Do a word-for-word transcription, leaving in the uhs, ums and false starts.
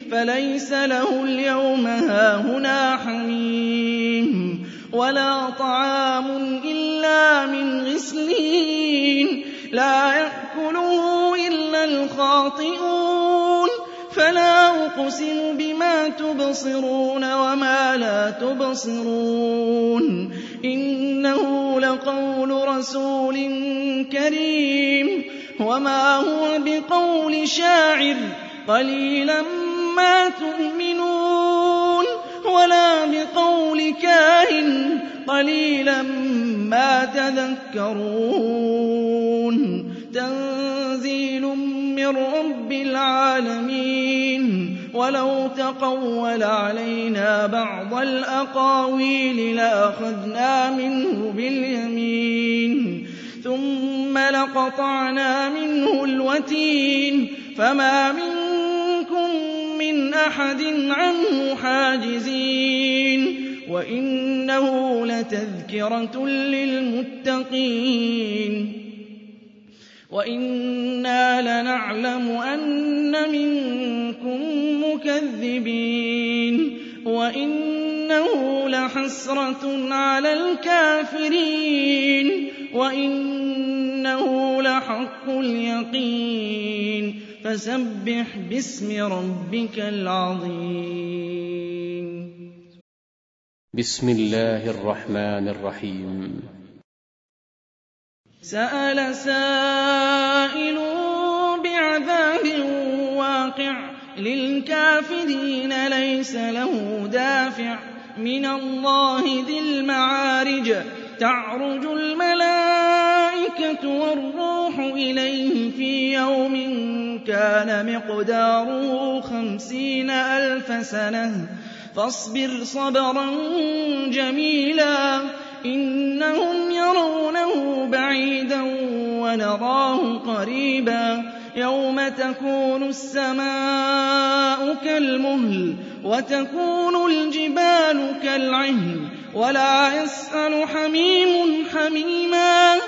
فليس له اليوم هاهنا حميم ولا طعام إلا من غسلين لا يأكله إلا الخاطئون فلا أقسم بما تبصرون وما لا تبصرون إنه لقول رسول كريم وما هو بقول شاعر قليلا ما تؤمنون ولا بقول كاهن قليلا ما تذكرون تنزيل من رب العالمين ولو تقول علينا بعض الأقاويل لأخذنا منه باليمين ثم لقطعنا منه الوتين فما منكم من أحد عنه حاجزين وإنه لتذكرة للمتقين وإنا لنعلم أن منكم مكذبين وإنه لحسرة على الكافرين وإنه لحق اليقين فسبح باسم ربك العظيم. بسم الله الرحمن الرحيم. سأل سائل بعذاب واقع للكافرين ليس له دافع من الله ذي المعارج تعرج الملائكة والروح إليه في يوم كان مقداره خمسين ألف سنة فاصبر صبرا جميلا إنهم يرونه بعيدا ونراه قريبا يوم تكون السماء كالمهل وتكون الجبال كالعهن ولا يسأل حميم حميما